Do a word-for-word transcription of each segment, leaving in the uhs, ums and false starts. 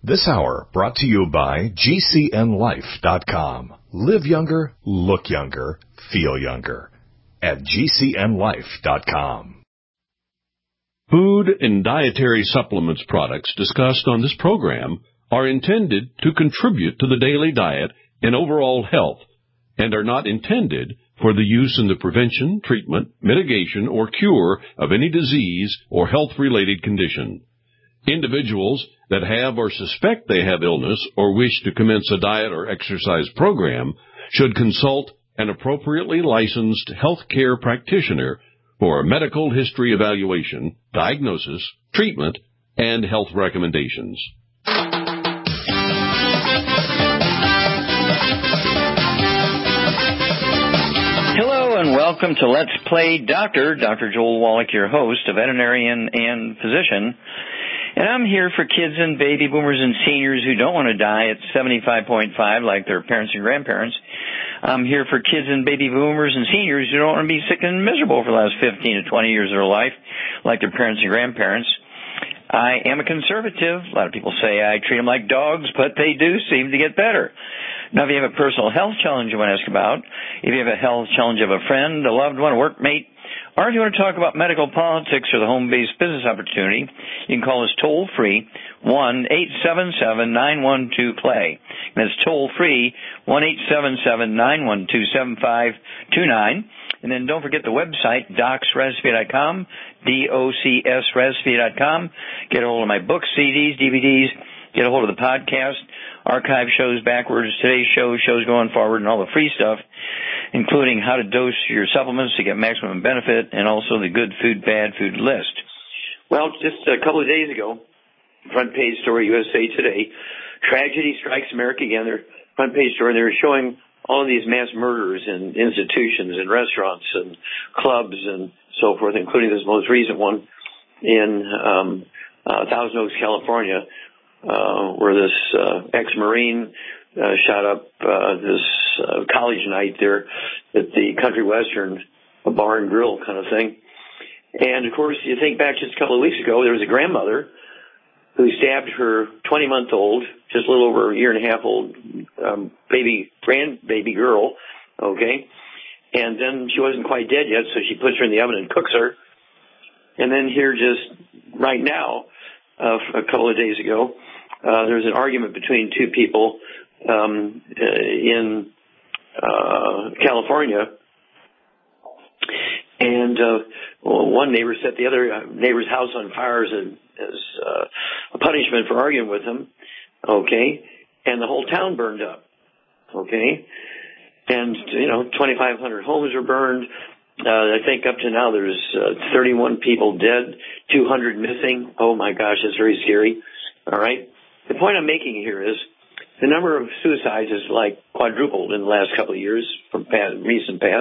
This hour brought to you by G C N life dot com. Live younger, look younger, feel younger at G C N life dot com. Food and dietary supplements products discussed on this program are intended to contribute to the daily diet and overall health and are not intended for the use in the prevention, treatment, mitigation, or cure of any disease or health-related condition. Individuals that have or suspect they have illness or wish to commence a diet or exercise program should consult an appropriately licensed health care practitioner for a medical history evaluation, diagnosis, treatment, and health recommendations. Hello and welcome to Let's Play Doctor. Doctor Joel Wallach, your host, a veterinarian and physician. And I'm here for kids and baby boomers and seniors who don't want to die at seventy-five point five like their parents and grandparents. I'm here for kids and baby boomers and seniors who don't want to be sick and miserable for the last fifteen to twenty years of their life like their parents and grandparents. I am a conservative. A lot of people say I treat them like dogs, but they do seem to get better. Now, if you have a personal health challenge you want to ask about, if you have a health challenge of a friend, a loved one, a workmate, or if you want to talk about medical politics or the home-based business opportunity, you can call us toll-free, one eight seven seven, nine one two, play. And that's toll-free, one eight seven seven, nine one two, seven five two nine. And then don't forget the website, docs recipe dot com, D O C S recipe dot com. Get a hold of my books, C Ds, D V Ds. Get a hold of the podcast, archive shows backwards, today's show, shows going forward, and all the free stuff, including how to dose your supplements to get maximum benefit, and also the good food, bad food list. Well, just a couple of days ago, front page story, U S A Today, tragedy strikes America again. Their front page story, they were showing all of these mass murders in institutions and restaurants and clubs and so forth, including this most recent one in um, uh, Thousand Oaks, California, uh, where this uh, ex-Marine uh, shot up uh, this uh, college night there at the Country Western, a bar and grill kind of thing. And, of course, you think back just a couple of weeks ago, there was a grandmother who stabbed her twenty-month-old, just a little over a year and a half old um, baby, grandbaby girl, okay? And then she wasn't quite dead yet, so she puts her in the oven and cooks her. And then here just right now, uh, a couple of days ago, uh, there was an argument between two people um, uh, in uh, California. And uh, well, one neighbor set the other neighbor's house on fire as, a, as uh, a punishment for arguing with him, okay? And the whole town burned up, okay? And, you know, twenty-five hundred homes were burned. Uh, I think up to now there's uh, thirty-one people dead, two hundred missing. Oh, my gosh, that's very scary, all right? The point I'm making here is the number of suicides has, like, quadrupled in the last couple of years from past, recent past.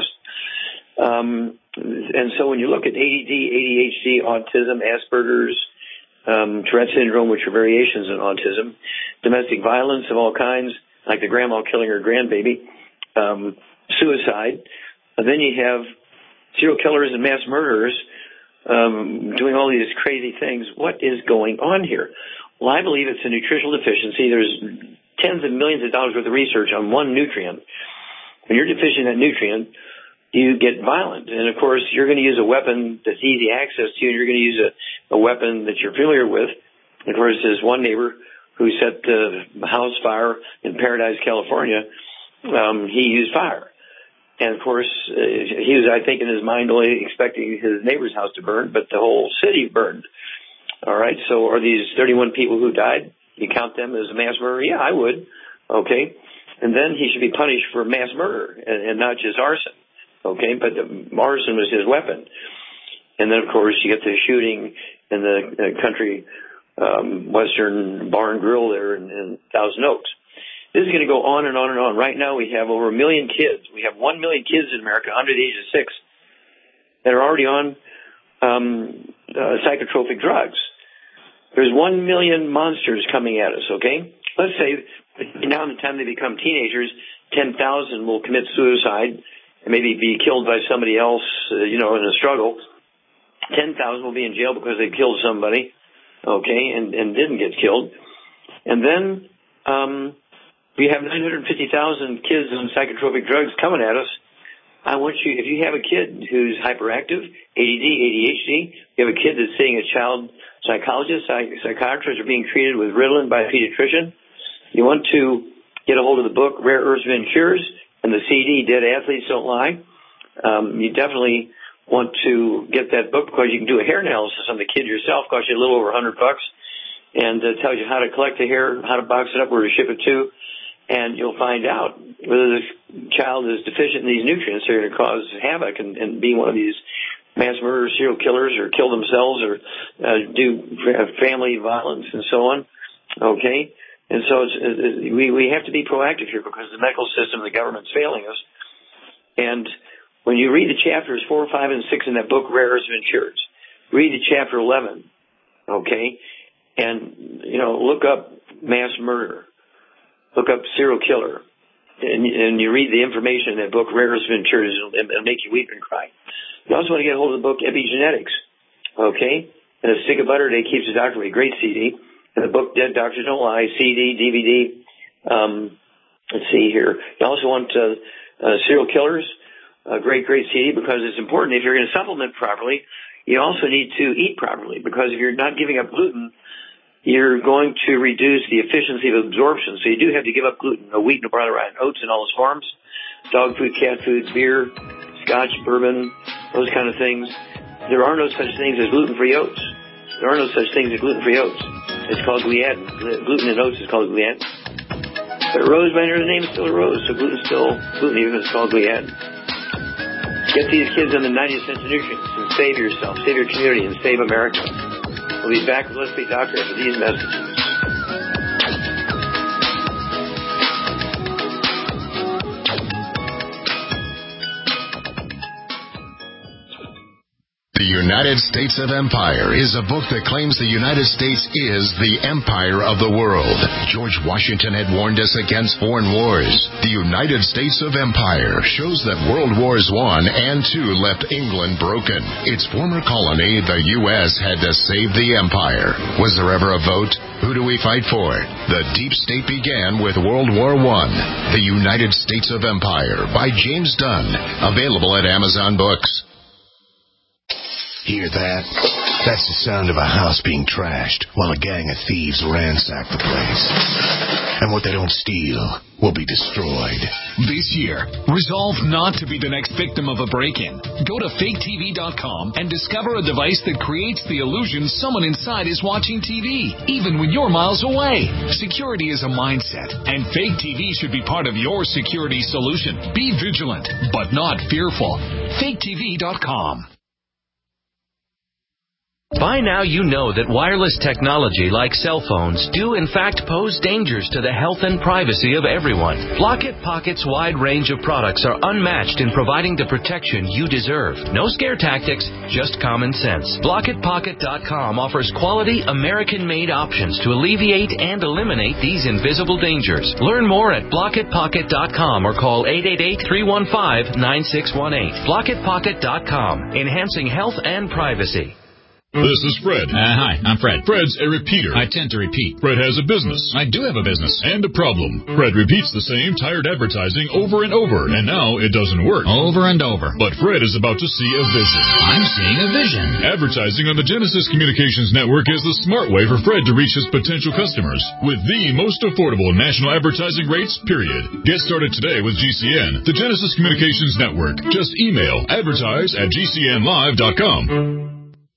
Um, and so when you look at A D D, A D H D, autism, Asperger's, um, Tourette syndrome, which are variations in autism, domestic violence of all kinds, like the grandma killing her grandbaby, um, suicide, and then you have serial killers and mass murderers um, doing all these crazy things. What is going on here? Well, I believe it's a nutritional deficiency. There's tens of millions of dollars worth of research on one nutrient. When you're deficient in that nutrient, you get violent. And, of course, you're going to use a weapon that's easy access to, and you're going to use a, a weapon that you're familiar with. And, of course, there's one neighbor who set the house fire in Paradise, California. Um, he used fire. And, of course, uh, he was, I think, in his mind only expecting his neighbor's house to burn, but the whole city burned. All right, so are these thirty-one people who died, you count them as a mass murder? Yeah, I would. Okay. And then he should be punished for mass murder and, and not just arson. Okay, but the arson was his weapon. And then, of course, you get the shooting in the uh, country um, western bar and grill there in, in Thousand Oaks. This is going to go on and on and on. Right now we have over a million kids. We have one million kids in America under the age of six that are already on um, uh, psychotropic drugs. There's one million monsters coming at us, okay? Let's say now in the time they become teenagers, ten thousand will commit suicide and maybe be killed by somebody else, uh, you know, in a struggle. ten thousand will be in jail because they killed somebody, okay, and, and didn't get killed. And then um, we have nine hundred fifty thousand kids on psychotropic drugs coming at us. I want you, if you have a kid who's hyperactive, A D D, A D H D, you have a kid that's seeing a child psychologist, psych- psychiatrists are being treated with Ritalin by a pediatrician, you want to get a hold of the book Rare Earths Ventures and the C D Dead Athletes Don't Lie. Um, you definitely want to get that book because you can do a hair analysis on the kid yourself. Costs you a little over a hundred bucks, and uh, tells you how to collect the hair, how to box it up, where to ship it to. And you'll find out whether the child is deficient in these nutrients. They're going to cause havoc and, and be one of these mass murderers, serial killers, or kill themselves, or uh, do family violence and so on. Okay? And so it's, it, we, we have to be proactive here because the medical system, the government's failing us. And when you read the chapters four, five, and six in that book, Rare Earths Ventures, read the chapter eleven, okay? And, you know, look up mass murder. Look up serial killer, and, and you read the information in that book, Rare Earths Ventures, and it'll make you weep and cry. You also want to get a hold of the book Epigenetics, okay? And a stick of butter a day keeps the doctor away. Great C D. And the book Dead Doctors Don't Lie, C D, D V D. Um, let's see here. You also want uh, uh, Serial Killers, a great, great C D, because it's important. If you're going to supplement properly, you also need to eat properly, because if you're not giving up gluten, you're going to reduce the efficiency of absorption. So you do have to give up gluten, no wheat, no barley, rye, and oats in all its forms, dog food, cat food, beer, scotch, bourbon, those kind of things. There are no such things as gluten-free oats. There are no such things as gluten-free oats. It's called gliadin. Gluten in oats is called gliadin. But rose binder, the name is still a rose, so gluten's still gluten, even if it's called gliadin. Get these kids on the ninetieth cents of nutrients and save yourself, save your community, and save America. We'll be back with Let's Be Doctor after these messages. The United States of Empire is a book that claims the United States is the empire of the world. George Washington had warned us against foreign wars. The United States of Empire shows that World Wars One and Two left England broken. Its former colony, the U S, had to save the empire. Was there ever a vote? Who do we fight for? The deep state began with World War One. The United States of Empire by James Dunn. Available at Amazon Books. Hear that? That's the sound of a house being trashed while a gang of thieves ransack the place. And what they don't steal will be destroyed. This year, resolve not to be the next victim of a break-in. Go to fake T V dot com and discover a device that creates the illusion someone inside is watching T V, even when you're miles away. Security is a mindset, and Fake T V should be part of your security solution. Be vigilant, but not fearful. fake T V dot com. By now you know that wireless technology like cell phones do in fact pose dangers to the health and privacy of everyone. Blockit Pocket's wide range of products are unmatched in providing the protection you deserve. No scare tactics, just common sense. Blockit Pocket dot com offers quality American-made options to alleviate and eliminate these invisible dangers. Learn more at Blockit Pocket dot com or call eight eight eight, three one five, nine six one eight. Blockit Pocket dot com, enhancing health and privacy. This is Fred. Uh, hi, I'm Fred. Fred's a repeater. I tend to repeat. Fred has a business. I do have a business. And a problem. Fred repeats the same tired advertising over and over, and now it doesn't work. Over and over. But Fred is about to see a vision. I'm seeing a vision. Advertising on the Genesis Communications Network is the smart way for Fred to reach his potential customers with the most affordable national advertising rates, period. Get started today with G C N, the Genesis Communications Network. Just email advertise at G C N live dot com.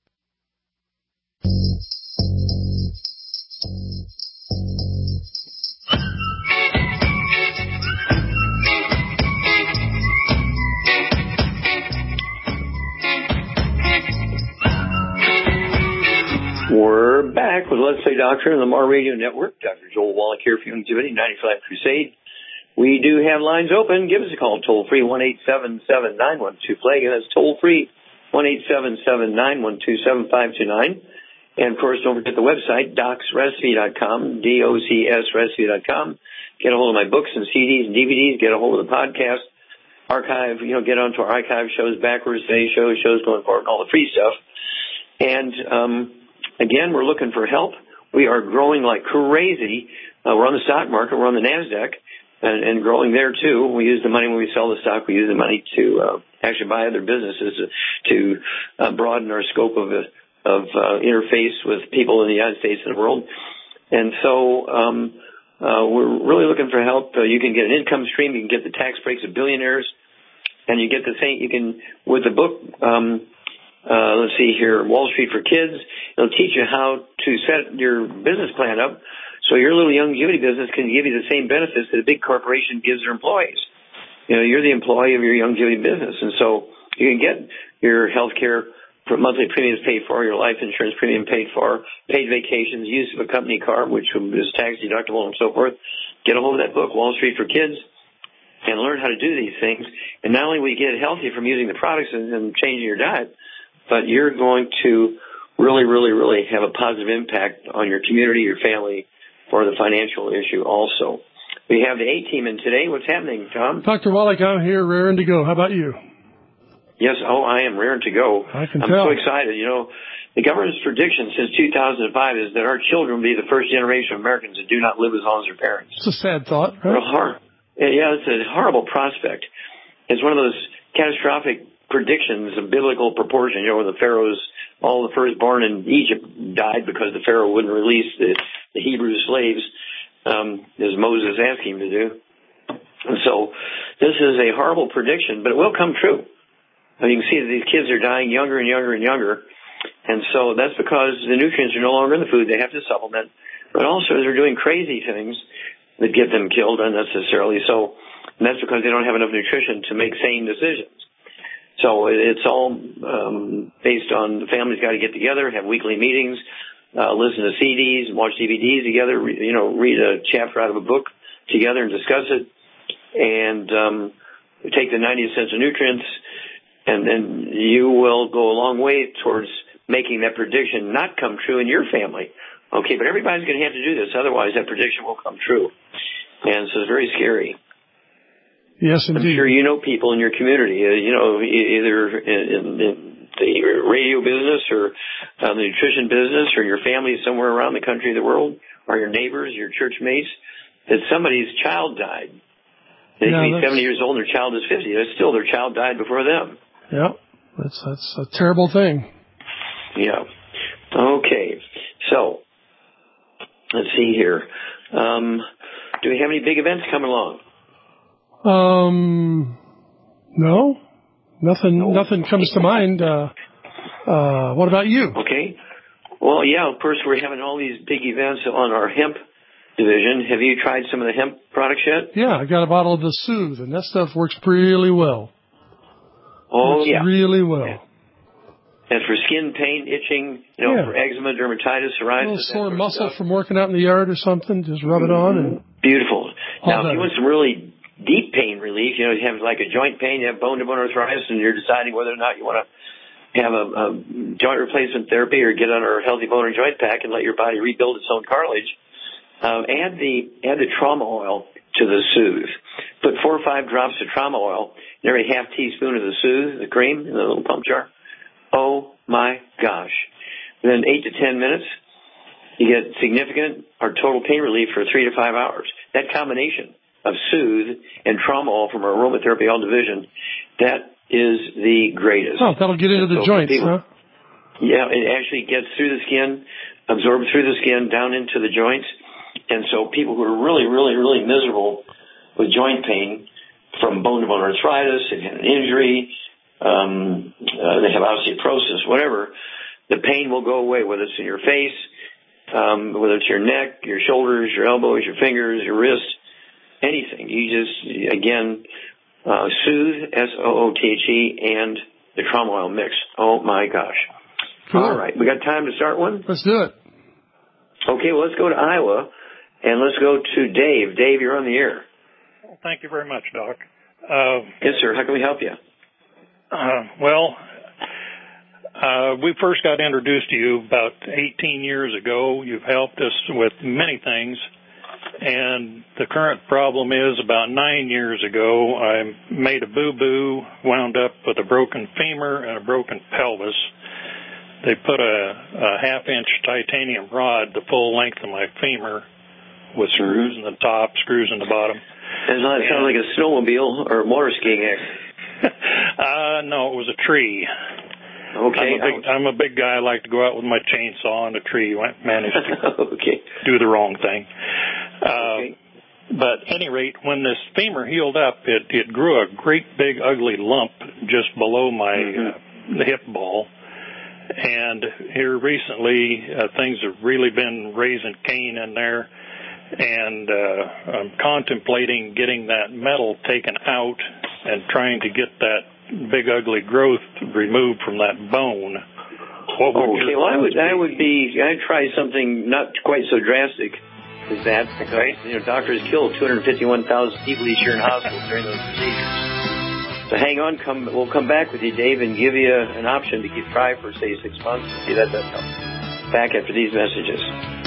We're back with Let's Say Doctor on the Mar Radio Network. Doctor Joel Wallach here for Youngevity ninety-five Crusade. We do have lines open. Give us a call, toll free, one eight seven seven, nine one two, plague, and that's toll free, one eight seven seven, nine one two, seven five two nine. And, of course, don't forget the website, docs recipe dot com, D O C S recipe dot com. Get a hold of my books and C Ds and D V Ds. Get a hold of the podcast archive. You know, get onto our archive shows backwards, today's shows, shows going forward, and all the free stuff. And, um, again, we're looking for help. we are growing like crazy. Uh, we're on the stock market. We're on the NASDAQ. And, and growing there too. We use the money when we sell the stock. We use the money to uh, actually buy other businesses to, to uh, broaden our scope of of uh, interface with people in the United States and the world. And so um, uh, we're really looking for help. Uh, you can get an income stream. You can get the tax breaks of billionaires, and you get the same. You can with the book. Um, uh, let's see here, Wall Street for Kids. It'll teach you how to set your business plan up. So your little longevity business can give you the same benefits that a big corporation gives their employees. You know, you're the employee of your longevity business, and so you can get your health care monthly premiums paid for, your life insurance premium paid for, paid vacations, use of a company car, which is tax deductible and so forth. Get a hold of that book, Wall Street for Kids, and learn how to do these things. And not only will you get healthy from using the products and, and changing your diet, but you're going to really, really, really have a positive impact on your community, your family, for the financial issue also. We have the A-Team in today. What's happening, Tom? Doctor Wallach, I'm here raring to go. How about you? Yes, oh, I am raring to go. I can I'm tell. so excited. You know, the government's prediction since two thousand five is that our children will be the first generation of Americans that do not live as long as their parents. It's a sad thought, right? What a hor- yeah, it's a horrible prospect. It's one of those catastrophic predictions of biblical proportion. You know, the pharaohs, all the firstborn in Egypt died because the pharaoh wouldn't release the, the Hebrew slaves, um, as Moses asked him to do. And so this is a horrible prediction, but it will come true. I mean, you can see that these kids are dying younger and younger and younger. And so that's because the nutrients are no longer in the food. They have to supplement. But also they're doing crazy things that get them killed unnecessarily. So and that's because they don't have enough nutrition to make sane decisions. So it's all um, based on the families got to get together, have weekly meetings, uh, listen to C Ds, watch D V Ds together, re- you know, read a chapter out of a book together and discuss it, and um, take the ninety essential nutrients, and then you will go a long way towards making that prediction not come true in your family. Okay, but everybody's going to have to do this, otherwise that prediction will come true. And so it's very scary. Yes, indeed. I'm sure you know people in your community, uh, you know, either in, in the radio business or uh, the nutrition business or your family somewhere around the country, the world, or your neighbors, your church mates, that somebody's child died. They yeah, can be seventy years old and their child is fifty. That's still their child died before them. Yeah, that's, that's a terrible thing. Yeah. Okay. So, let's see here. Um, do we have any big events coming along? Um, no, nothing, no. nothing comes to mind. Uh, uh, what about you? Okay. Well, yeah, of course, we're having all these big events on our hemp division. Have you tried some of the hemp products yet? Yeah, I got a bottle of the Soothe, and that stuff works really well. Oh, works yeah. really well. Yeah. And for skin pain, itching, you know, yeah. for eczema, dermatitis, psoriasis. A little sore muscle from working out in the yard or something, just rub it on. And beautiful. Now, if you better. want some really deep pain relief, you know, you have like a joint pain, you have bone-to-bone arthritis, and you're deciding whether or not you want to have a, a joint replacement therapy or get on our Healthy Bone and Joint Pack and let your body rebuild its own cartilage, um, add the add the trauma oil to the Soothe. Put four or five drops of trauma oil in every half teaspoon of the Soothe, the cream, in the little pump jar. Oh, my gosh. Within eight to ten minutes, you get significant or total pain relief for three to five hours. That combination of Soothe and trauma oil from our aromatherapy all division, that is the greatest. Oh, that'll get into the so joints, people, huh? Yeah, it actually gets through the skin, absorbs through the skin, down into the joints. And so people who are really, really, really miserable with joint pain from bone-to-bone arthritis, they've had an injury, um, uh, they have osteoporosis, whatever, the pain will go away, whether it's in your face, um, whether it's your neck, your shoulders, your elbows, your fingers, your wrists, anything. You just, again, uh, Soothe, S O O T H E, and the trauma oil mix. Oh, my gosh. Cool. All right. We got time to start one? Let's do it. Okay, well, let's go to Iowa, and let's go to Dave. Dave, you're on the air. Well, thank you very much, Doc. Uh, yes, sir. How can we help you? Uh, well, uh, we first got introduced to you about eighteen years ago. You've helped us with many things. And the current problem is about nine years ago, I made a boo-boo, wound up with a broken femur and a broken pelvis. they put a, a half-inch titanium rod the full length of my femur with screws in the top, screws in the bottom. Does not sound like a snowmobile or a motor skiing accident. uh, no, it was a tree. Okay. I'm a, big, I'm a big guy. I like to go out with my chainsaw on a tree. Managed to okay. do the wrong thing. Uh, okay. But at any rate, when this femur healed up, it, it grew a great big ugly lump just below my mm-hmm. uh, the hip ball. And here recently, uh, things have really been raising Cain in there. And uh, I'm contemplating getting that metal taken out and trying to get that big ugly growth removed from that bone. What would okay, well, I would, I would be, I'd try something not quite so drastic as that, because, okay. you know, doctors kill two hundred fifty-one thousand people each year in hospitals during those procedures. So hang on, come, we'll come back with you, Dave, and give you an option to keep try for, say, six months. See, that does help. Back after these messages.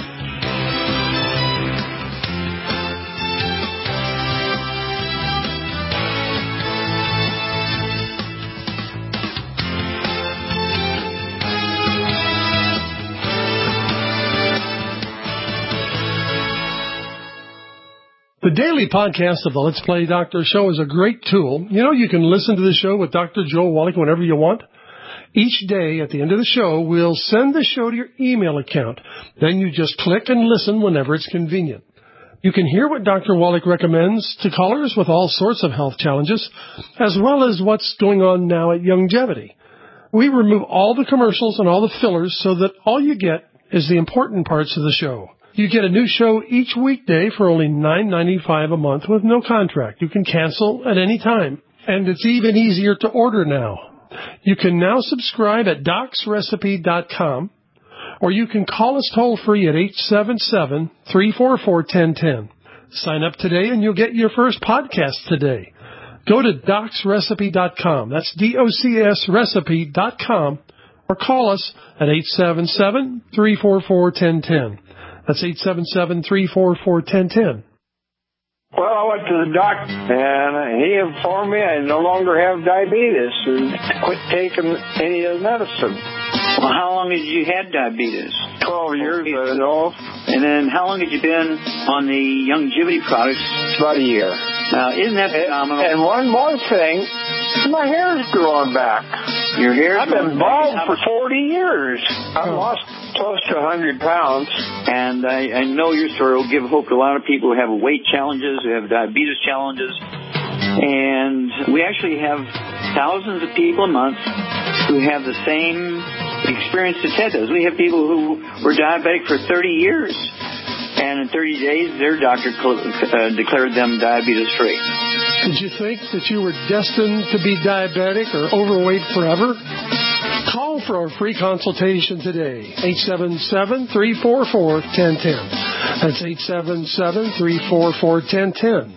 The daily podcast of the Let's Play Doctor Show is a great tool. You know, you can listen to the show with Doctor Joel Wallach whenever you want. Each day at the end of the show, we'll send the show to your email account. Then you just click and listen whenever it's convenient. You can hear what Doctor Wallach recommends to callers with all sorts of health challenges, as well as what's going on now at Youngevity. We remove all the commercials and all the fillers so that all you get is the important parts of the show. You get a new show each weekday for only nine ninety-five a month with no contract. You can cancel at any time. And it's even easier to order now. You can now subscribe at docs recipe dot com, or you can call us toll-free at eight seven seven, three four four, one zero one zero. Sign up today and you'll get your first podcast today. Go to docs recipe dot com. That's D O C S recipe dot com, or call us at eight seven seven, three four four, one zero one zero. That's eight seven seven, three four four, one zero one zero. Well, I went to the doctor, and he informed me I no longer have diabetes and quit taking any of the medicine. Well, how long had you had diabetes? Twelve years, I know. And then how long had you been on the Youngevity products? About a year. Now, isn't that phenomenal? And one more thing, my hair's growing back. Your hair's I've been bald for forty years. I've lost close to one hundred pounds. And I, I know your story will give hope to a lot of people who have weight challenges, who have diabetes challenges. And we actually have thousands of people a month who have the same experience that Ted does. We have people who were diabetic for thirty years. And in thirty days, their doctor uh, declared them diabetes-free. Did you think that you were destined to be diabetic or overweight forever? Call for a free consultation today. eight seven seven, three four four, one zero one zero. That's eight seven seven, three four four, one zero one zero.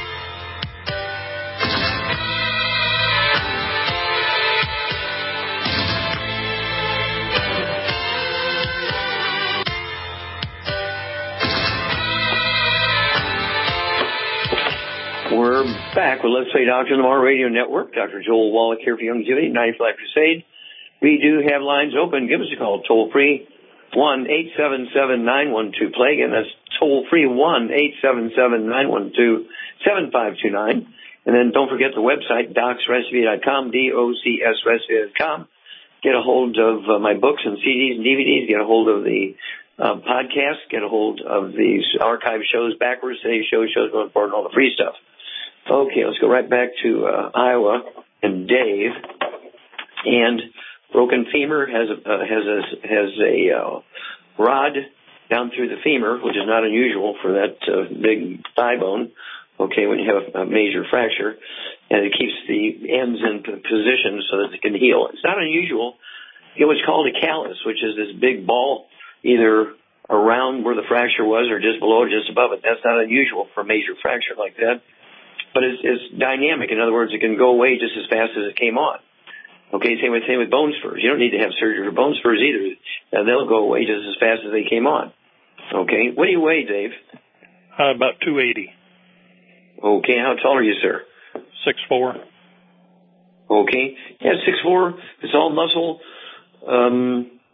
We're back with Let's Play Doctor on the Mar Radio Network. Doctor Joel Wallach here for Youngevity, ninety-fifth Life Crusade. We do have lines open. Give us a call, toll-free, one eight seven seven, nine one two, play. Again, that's toll-free, one eight seven seven, nine one two, seven five two nine. And then don't forget the website, docs recipe dot com, D O C S recipe dot com. Get a hold of uh, my books and C Ds and D V Ds. Get a hold of the uh, podcast. Get a hold of these archive shows backwards, today's show, shows going forward, and all the free stuff. Okay, let's go right back to uh, Iowa and Dave. And broken femur has a, uh, has a, has a uh, rod down through the femur, which is not unusual for that uh, big thigh bone, okay, when you have a, a major fracture. And it keeps the ends in position so that it can heal. It's not unusual. You know what's called a callus, which is this big ball either around where the fracture was or just below or just above it. That's not unusual for a major fracture like that. But it's, it's dynamic. In other words, it can go away just as fast as it came on. Okay, same with, same with bone spurs. You don't need to have surgery for bone spurs either. Uh, they'll go away just as fast as they came on. Okay, what do you weigh, Dave? Uh, about two eighty. Okay, how tall are you, sir? six four. Okay, yeah, six four. It's all muscle. Um,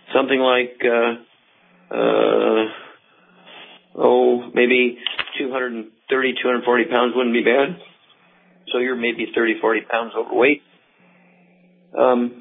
something like, uh, uh, oh, maybe two hundred thirty, two hundred forty pounds wouldn't be bad. So you're maybe thirty, forty pounds overweight. Um,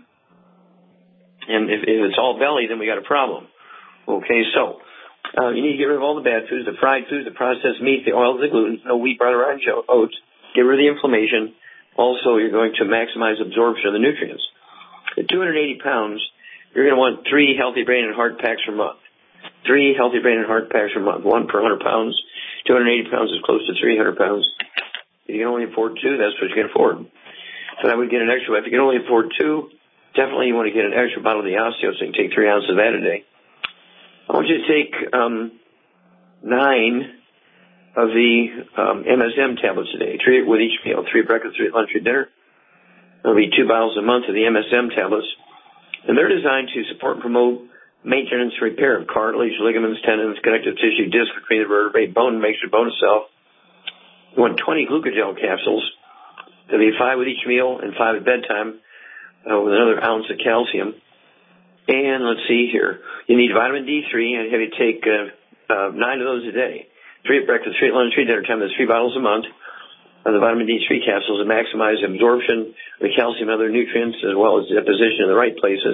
and if, if it's all belly, then we got a problem. Okay, so uh, you need to get rid of all the bad foods, the fried foods, the processed meat, the oils, the gluten, no wheat, butter, rye, oats. Get rid of the inflammation. Also, you're going to maximize absorption of the nutrients. At two hundred eighty pounds, you're going to want three healthy brain and heart packs per month. Three healthy brain and heart packs per month, one per one hundred pounds. two hundred eighty pounds is close to three hundred pounds. If you can only afford two, that's what you can afford. So I would get an extra. If you can only afford two, definitely you want to get an extra bottle of the osteo, so you can take three ounces of that a day. I want you to take um, nine of the um, M S M tablets a day, three with each meal, three at breakfast, three at lunch, three at dinner. There'll be two bottles a month of the M S M tablets. And they're designed to support and promote maintenance and repair of cartilage, ligaments, tendons, connective tissue, disc between the vertebrae, bone makes your bone itself. You want twenty glucogel capsules. There'll be five with each meal and five at bedtime uh, with another ounce of calcium. And let's see here. You need vitamin D three, and have you take uh, uh, nine of those a day. Three at breakfast, three at lunch, three at dinner time. There's three bottles a month of the vitamin D three capsules to maximize absorption of the calcium and other nutrients as well as deposition in the right places.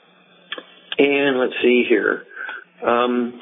And let's see here. Um,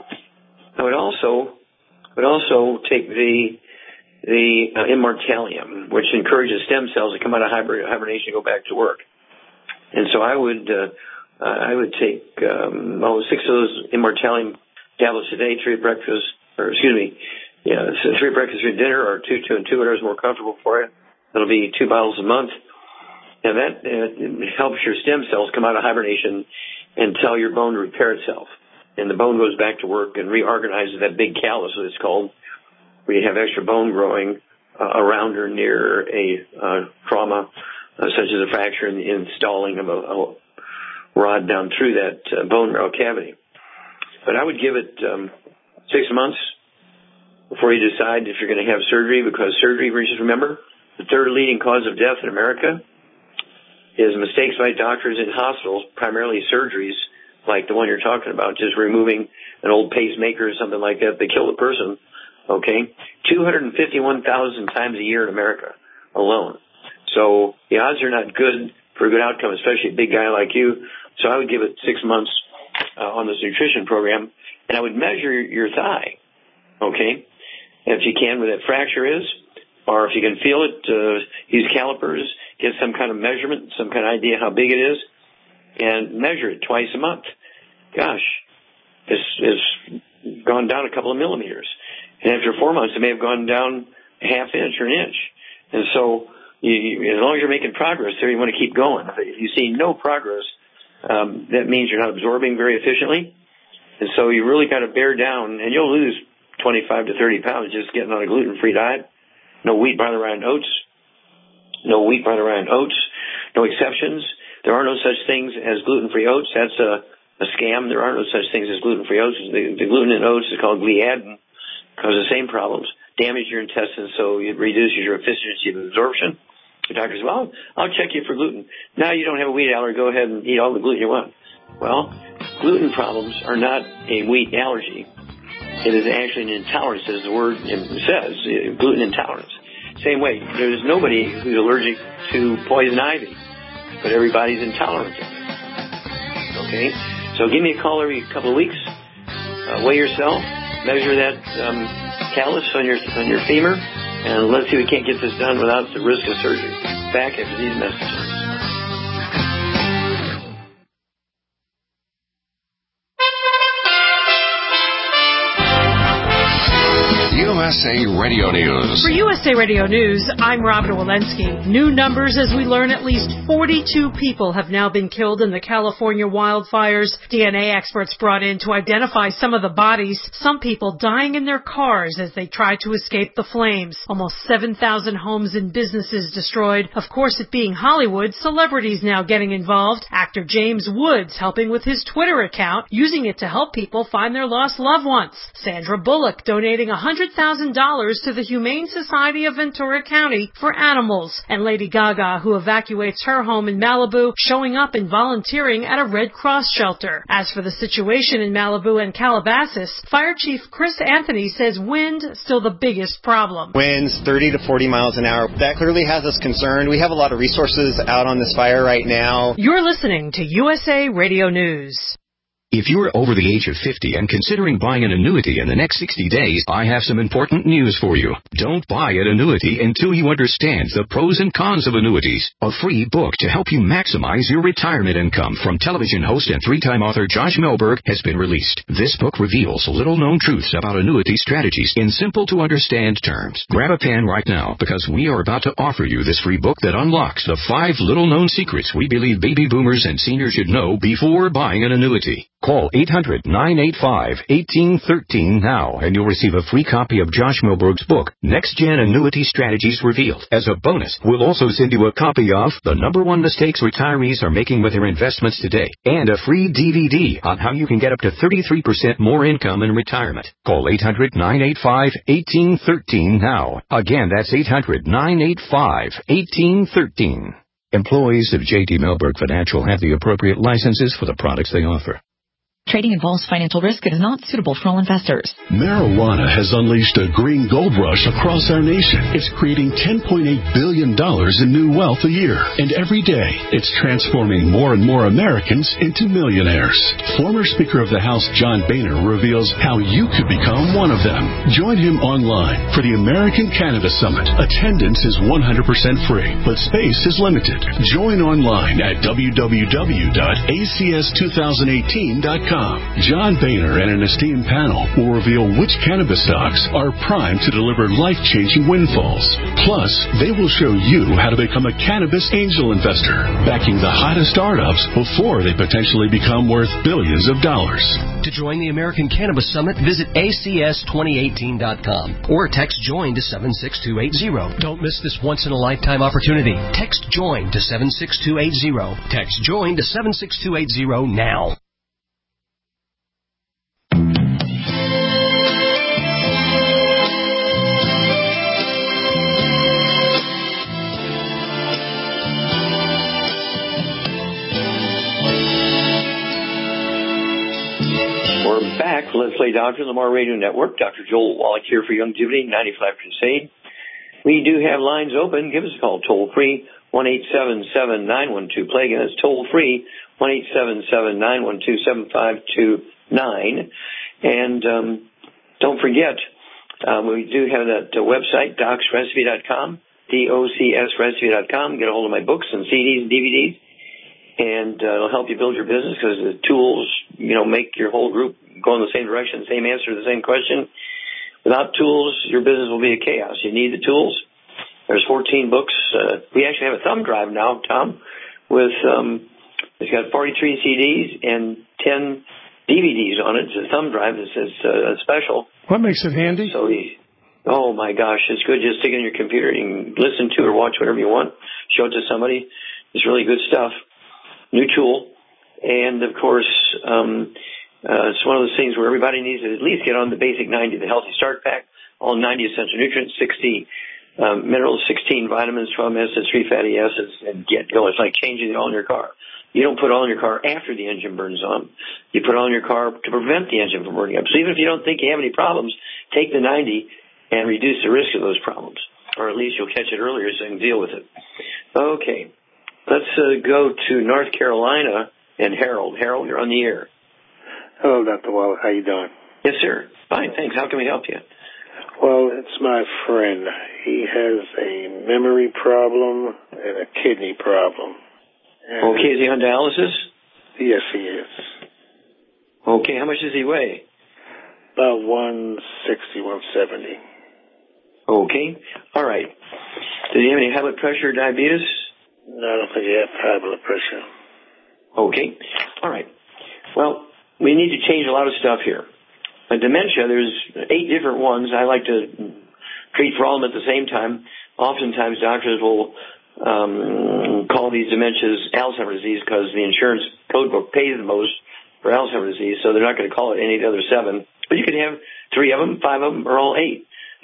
I would also would also take the the uh, Immortalium, which encourages stem cells to come out of hibernation and go back to work. And so I would uh, uh, I would take um, oh, six of those Immortalium tablets a day, three at breakfast, or excuse me, yeah, so three at breakfast, three at dinner, or two, two, and two, whatever's more comfortable for you. That'll be two bottles a month. And that uh, helps your stem cells come out of hibernation and tell your bone to repair itself. And the bone goes back to work and reorganizes that big callus, as it's called, where you have extra bone growing uh, around or near a uh, trauma, uh, such as a fracture and the installing of a, a rod down through that uh, bone marrow cavity. But I would give it um, six months before you decide if you're going to have surgery, because surgery, just remember, the third leading cause of death in America is mistakes by doctors in hospitals, primarily surgeries like the one you're talking about, just removing an old pacemaker or something like that. They kill the person, okay? two hundred fifty-one thousand times a year in America alone. So the odds are not good for a good outcome, especially a big guy like you. So I would give it six months uh, on this nutrition program, and I would measure your thigh, okay? If you can, where that fracture is, or if you can feel it, uh, use calipers, get some kind of measurement, some kind of idea how big it is, and measure it twice a month. Gosh, it's, it's gone down a couple of millimeters. And after four months, it may have gone down a half inch or an inch. And so you, you, as long as you're making progress there, you want to keep going. If you see no progress, um, that means you're not absorbing very efficiently. And so you really got to bear down, and you'll lose twenty-five to thirty pounds just getting on a gluten-free diet. No wheat, barley, rye, and oats. No wheat, barley, rye, and oats. No exceptions. There are no such things as gluten-free oats. That's a, a scam. There are no such things as gluten-free oats. The, the gluten in oats is called gliadin. Causes the same problems. Damage your intestines, so it reduces your efficiency of absorption. The doctor says, well, I'll check you for gluten. Now you don't have a wheat allergy. Go ahead and eat all the gluten you want. Well, gluten problems are not a wheat allergy. It is actually an intolerance, as the word says, gluten intolerance. Same way, there's nobody who's allergic to poison ivy, but everybody's intolerant to it. Okay? So give me a call every couple of weeks. Uh, weigh yourself, measure that um, callus on your on your femur, and let's see if we can't get this done without the risk of surgery. Back after these messages. U S A Radio News. For U S A Radio News, I'm Robin Walensky. New numbers as we learn at least forty-two people have now been killed in the California wildfires. D N A experts brought in to identify some of the bodies, some people dying in their cars as they tried to escape the flames. Almost seven thousand homes and businesses destroyed. Of course, it being Hollywood, celebrities now getting involved. Actor James Woods helping with his Twitter account, using it to help people find their lost loved ones. Sandra Bullock donating one hundred thousand thousand dollars to the Humane Society of Ventura County for animals. And Lady Gaga, who evacuates her home in Malibu, showing up and volunteering at a Red Cross shelter. As for the situation in Malibu and Calabasas, Fire Chief Chris Anthony says wind still the biggest problem. Winds thirty to forty miles an hour. That clearly has us concerned. We have a lot of resources out on this fire right now. You're listening to U S A Radio News. If you're over the age of fifty and considering buying an annuity in the next sixty days, I have some important news for you. Don't buy an annuity until you understand the pros and cons of annuities. A free book to help you maximize your retirement income from television host and three-time author Josh Melberg has been released. This book reveals little-known truths about annuity strategies in simple-to-understand terms. Grab a pen right now because we are about to offer you this free book that unlocks the five little-known secrets we believe baby boomers and seniors should know before buying an annuity. Call eight hundred, nine eight five, one eight one three now and you'll receive a free copy of Josh Melberg's book, Next Gen Annuity Strategies Revealed. As a bonus, we'll also send you a copy of The Number One Mistakes Retirees Are Making with Their Investments Today and a free D V D on how you can get up to thirty-three percent more income in retirement. Call eight hundred, nine eight five, one eight one three now. Again, that's eight hundred, nine eight five, one eight one three. Employees of J D Melberg Financial have the appropriate licenses for the products they offer. Trading involves financial risk and is not suitable for all investors. Marijuana has unleashed a green gold rush across our nation. It's creating ten point eight billion dollars in new wealth a year. And every day, it's transforming more and more Americans into millionaires. Former Speaker of the House John Boehner reveals how you could become one of them. Join him online for the American Cannabis Summit. Attendance is one hundred percent free, but space is limited. Join online at w w w dot a c s two thousand eighteen dot com. John Boehner and an esteemed panel will reveal which cannabis stocks are primed to deliver life-changing windfalls. Plus, they will show you how to become a cannabis angel investor, backing the hottest startups before they potentially become worth billions of dollars. To join the American Cannabis Summit, visit A C S twenty eighteen dot com or text JOIN to seven six two eight zero. Don't miss this once-in-a-lifetime opportunity. Text JOIN to seven six two eight zero. Text JOIN to seven six two eight zero now. We're back. Let's Play Doctor on the Lamar Radio Network. Doctor Joel Wallach here for Youngevity, ninety-five Crusade. We do have lines open. Give us a call toll free, one eight seven seven, nine one two, play. Again, that's toll free, one eight seven seven, nine one two, seven five two nine. And um, don't forget, um, we do have that uh, website, docs recipe dot com, D O C S recipe dot com. Get a hold of my books and C Ds and D V Ds. And uh, it'll help you build your business because the tools, you know, make your whole group go in the same direction, same answer to the same question. Without tools, your business will be a chaos. You need the tools. There's fourteen books. Uh, we actually have a thumb drive now, Tom, with um, it's got forty-three C Ds and ten D V Ds on it. It's a thumb drive. It's, it's uh, special. What makes it handy? So, we, oh my gosh, it's good. Just stick it in your computer. You can listen to or watch whatever you want. Show it to somebody. It's really good stuff. New tool. And, of course, um, uh, it's one of those things where everybody needs to at least get on the basic ninety, the Healthy Start Pack, all ninety essential nutrients, sixty um, minerals, sixteen vitamins, twelve acids, three fatty acids, and get going. It's like changing the oil in your car. You don't put oil in your car after the engine burns on. You put oil in your car to prevent the engine from burning up. So even if you don't think you have any problems, take the ninety and reduce the risk of those problems. Or at least you'll catch it earlier so you can deal with it. Okay. Let's uh, go to North Carolina and Harold. Harold, you're on the air. Hello, Doctor Wallace. How you doing? Yes, sir. Fine, thanks. How can we help you? Well, it's my friend. He has a memory problem and a kidney problem. And okay, is he on dialysis? Yes, he is. Okay, how much does he weigh? About one sixty, one seventy. Okay, all right. Does he have any high blood pressure or diabetes? No, I don't think he has high blood pressure. Okay. All right. Well, we need to change a lot of stuff here. Uh, dementia, there's eight different ones. I like to treat for all of them at the same time. Oftentimes, doctors will um, call these dementias Alzheimer's disease because the insurance code book pays the most for Alzheimer's disease, so they're not going to call it any of the other seven. But you could have three of them, five of them, or all eight.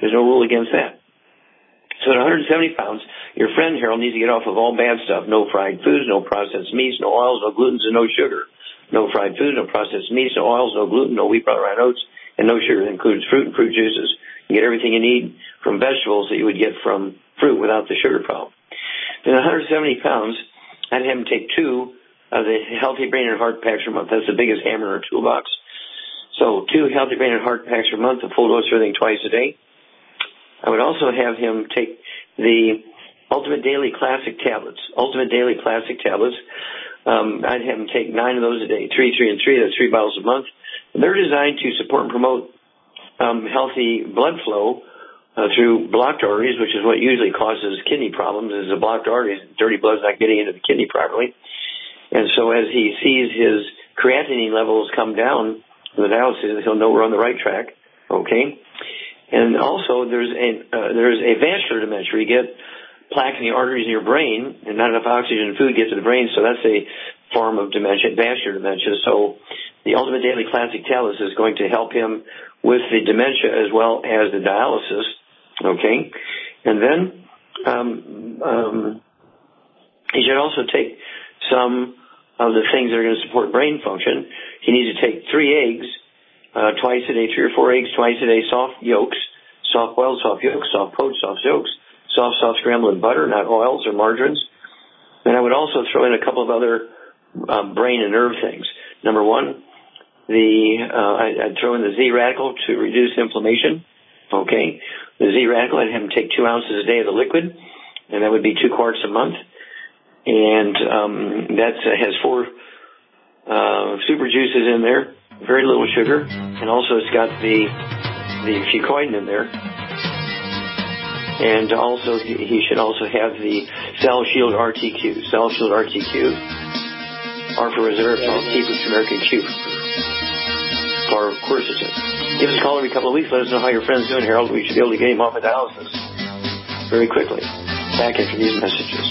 There's no rule against that. So at one hundred seventy pounds, your friend Harold needs to get off of all bad stuff. No fried foods, no processed meats, no oils, no glutens, and no sugar. No fried foods, no processed meats, no oils, no gluten, no wheat, brown, rye, oats, and no sugar. It includes fruit and fruit juices. You get everything you need from vegetables that you would get from fruit without the sugar problem. Then at one hundred seventy pounds, I'd have him take two of the Healthy Brain and Heart Packs per month. That's the biggest hammer in our toolbox. So two Healthy Brain and Heart Packs per month, a full dose of everything twice a day. I would also have him take the Ultimate Daily Classic tablets. Ultimate Daily Classic tablets. Um, I'd have him take nine of those a day, three, three, and three. That's three bottles a month. And they're designed to support and promote um, healthy blood flow uh, through blocked arteries, which is what usually causes kidney problems, is the blocked arteries. Dirty blood's not getting into the kidney properly. And so as he sees his creatinine levels come down with the dialysis, he'll know we're on the right track. Okay? And also there's a, uh, there's a vascular dementia. You get plaque in the arteries in your brain, and not enough oxygen and food gets to the brain, so that's a form of dementia, vascular dementia. So the Ultimate Daily Classic tablets is going to help him with the dementia as well as the dialysis, okay? And then um, um, he should also take some of the things that are going to support brain function. He needs to take three eggs uh, twice a day, three or four eggs twice a day, soft yolks, soft boiled, soft yolks, soft poached, soft yolks, soft, soft scrambled in butter, not oils or margarines. And I would also throw in a couple of other um, brain and nerve things. Number one, the uh, I, I'd throw in the Z-Radical to reduce inflammation. Okay. The Z-Radical, I'd have him take two ounces a day of the liquid, and that would be two quarts a month. And um, that uh, has four uh, super juices in there, very little sugar, and also it's got the, the fucoidan in there. And also, he should also have the Cell Shield R T Q. Cell Shield R T Q. R for resveratrol, T for American Q for quercetin. Give us a call every couple of weeks. Let us know how your friend's doing, Harold. We should be able to get him off of dialysis very quickly. Back after these messages.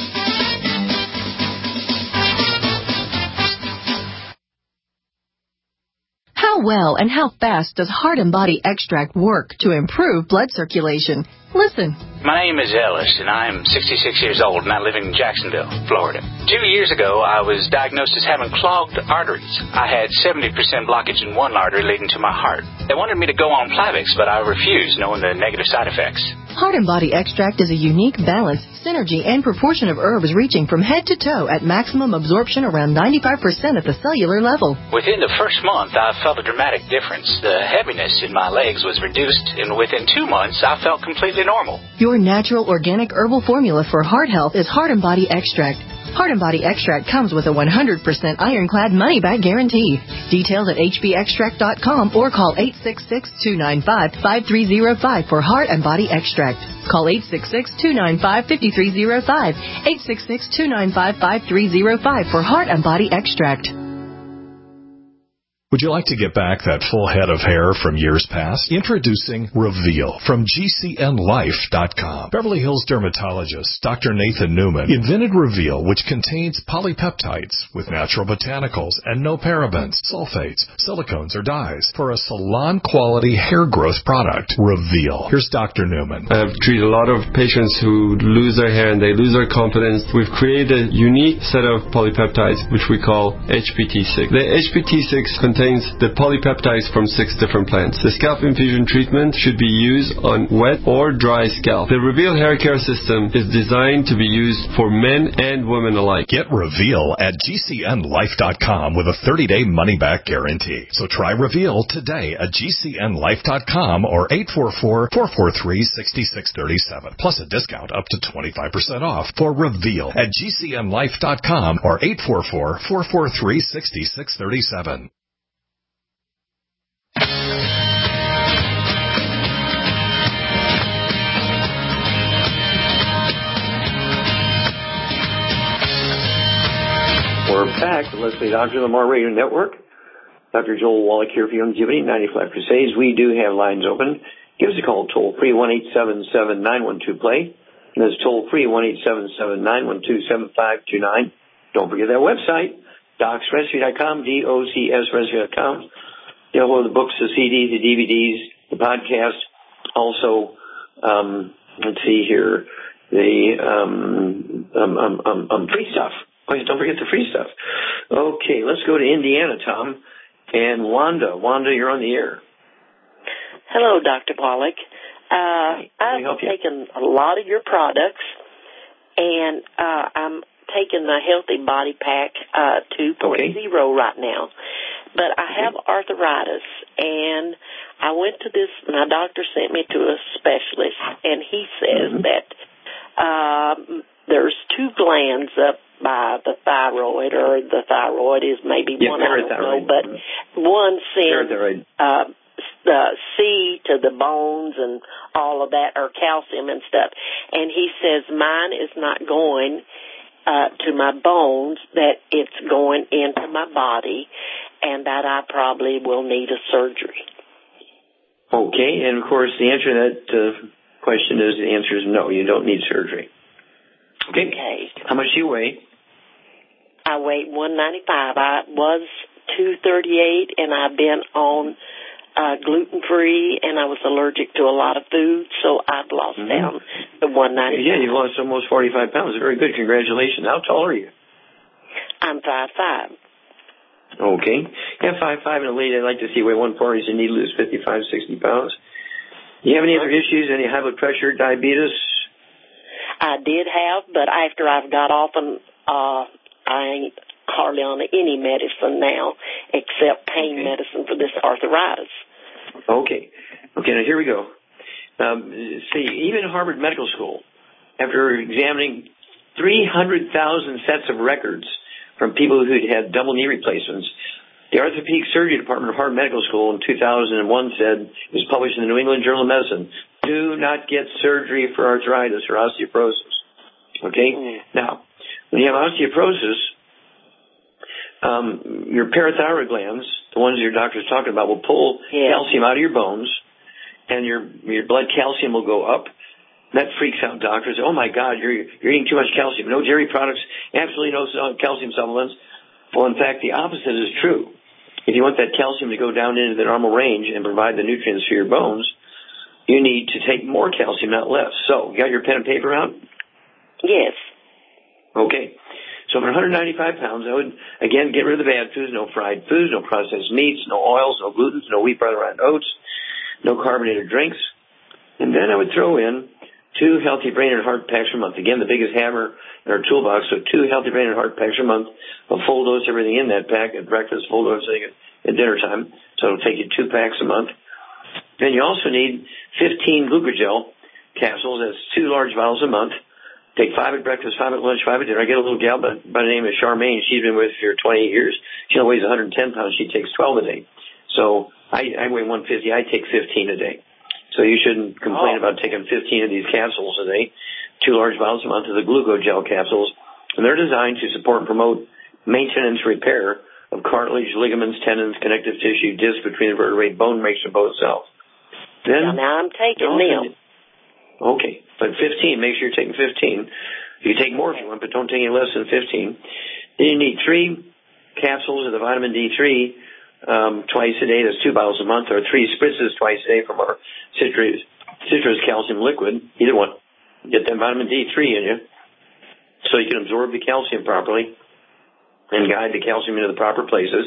How well and how fast does Heart and Body Extract work to improve blood circulation? Listen. My name is Ellis, and I'm sixty-six years old, and I live in Jacksonville, Florida. Two years ago, I was diagnosed as having clogged arteries. I had seventy percent blockage in one artery leading to my heart. They wanted me to go on Plavix, but I refused, knowing the negative side effects. Heart and Body Extract is a unique balance, synergy, and proportion of herbs reaching from head to toe at maximum absorption around ninety-five percent at the cellular level. Within the first month, I felt a dramatic difference. The heaviness in my legs was reduced, and within two months, I felt completely normal. Your natural organic herbal formula for heart health is Heart and Body Extract. Heart and Body Extract comes with a one hundred percent ironclad money-back guarantee. Details at h b extract dot com or call eight six six, two nine five, five three zero five for Heart and Body Extract. Call eight six six, two nine five, five three zero five, eight six six, two nine five, five three zero five for Heart and Body Extract. Would you like to get back that full head of hair from years past? Introducing Reveal from G C N life dot com. Beverly Hills dermatologist Doctor Nathan Newman invented Reveal, which contains polypeptides with natural botanicals and no parabens, sulfates, silicones, or dyes for a salon-quality hair growth product. Reveal. Here's Doctor Newman. I've treated a lot of patients who lose their hair and they lose their confidence. We've created a unique set of polypeptides, which we call H P T six. The H P T six contains contains the polypeptides from six different plants. The scalp infusion treatment should be used on wet or dry scalp. The Reveal hair care system is designed to be used for men and women alike. Get Reveal at G C N life dot com with a thirty-day money-back guarantee. So try Reveal today at G C N life dot com or eight four four, four four three, six six three seven. Plus a discount up to twenty-five percent off for Reveal at G C N life dot com or eight four four, four four three, six six three seven. We're back with Leslie Doctor, Lamar Radio Network. Doctor Joel Wallach here for Longevity, ninety-five Crusades. We do have lines open. Give us a call, toll free, one eight seven seven, nine one two, play. And that's toll free, one eight seven seven, nine one two, seven five two nine. Don't forget that website, docs rescue dot com, D O C S rescue dot com. Get a hold of the books, the C Ds, the D V Ds, the podcast, also, um, let's see here, the um, um, um, um, um, free stuff. Oh, don't forget the free stuff. Okay, let's go to Indiana, Tom. And Wanda. Wanda, you're on the air. Hello, Doctor Wallach. Uh, I've taken a lot of your products, and uh, I'm taking the Healthy Body Pack uh, two point oh right now. But I have arthritis, and I went to this, my doctor sent me to a specialist, and he says mm-hmm. that um, there's two glands up by the thyroid, or the thyroid is maybe yeah, one, I don't know, but mm-hmm. one sends uh, the C to the bones and all of that, or calcium and stuff. And he says mine is not going uh, to my bones, that it's going into my body, and that I probably will need a surgery. Okay, and of course the answer to that uh, question is, the answer is no, you don't need surgery. Okay. Okay. How much do you weigh? I weigh one ninety-five. I was two thirty-eight, and I've been on uh, gluten-free, and I was allergic to a lot of food, so I've lost mm-hmm. down to one ninety-five. Yeah, you've lost almost forty-five pounds. Very good. Congratulations. How tall are you? I'm five five. Okay. Yeah, five five and a lady I'd like to see weigh one forty, so you need to lose fifty-five, sixty pounds. Do you have any other issues, any high blood pressure, diabetes? I did have, but after I've got off, and uh, I ain't hardly on any medicine now except pain okay. medicine for this arthritis. Okay. Okay, now here we go. Um, see, even Harvard Medical School, after examining three hundred thousand sets of records from people who'd had double knee replacements, the Orthopedic Surgery Department of Harvard Medical School in two thousand one said, it was published in the New England Journal of Medicine, do not get surgery for arthritis or osteoporosis. Okay? Mm. Now, when you have osteoporosis, um, your parathyroid glands, the ones your doctor's talking about, will pull yeah. calcium out of your bones, and your your blood calcium will go up. That freaks out doctors. Oh, my God, you're, you're eating too much calcium. No dairy products, absolutely no calcium supplements. Well, in fact, the opposite is true. If you want that calcium to go down into the normal range and provide the nutrients for your bones, you need to take more calcium, not less. So, you got your pen and paper out? Yes. Okay. So for one hundred ninety-five pounds, I would, again, get rid of the bad foods, no fried foods, no processed meats, no oils, no glutens, no wheat, barley, rye, and oats, no carbonated drinks. And then I would throw in two Healthy Brain and Heart packs per month. Again, the biggest hammer in our toolbox. So two Healthy Brain and Heart packs per month. A full dose, everything in that pack at breakfast, full dose at dinner time. So it'll take you two packs a month. Then you also need fifteen Glucogel capsules. That's two large bottles a month. Take five at breakfast, five at lunch, five at dinner. I get a little gal by, by the name of Charmaine. She's been with me for twenty-eight years. She only weighs one hundred ten pounds. She takes twelve a day. So I, I weigh one fifty. I take fifteen a day. So you shouldn't complain oh. about taking fifteen of these capsules a day. Two large bottles a month of the Glucogel capsules. And they're designed to support and promote maintenance repair of cartilage, ligaments, tendons, connective tissue, disc between the vertebrae, bone makes and bone itself. Then, now, now I'm taking them. Okay, but fifteen, make sure you're taking fifteen. You can take more if you want, but don't take any less than fifteen. Then you need three capsules of the vitamin D three um, twice a day. That's two bottles a month, or three spritzes twice a day from our citrus, citrus calcium liquid. Either one. Get that vitamin D three in you so you can absorb the calcium properly and guide the calcium into the proper places.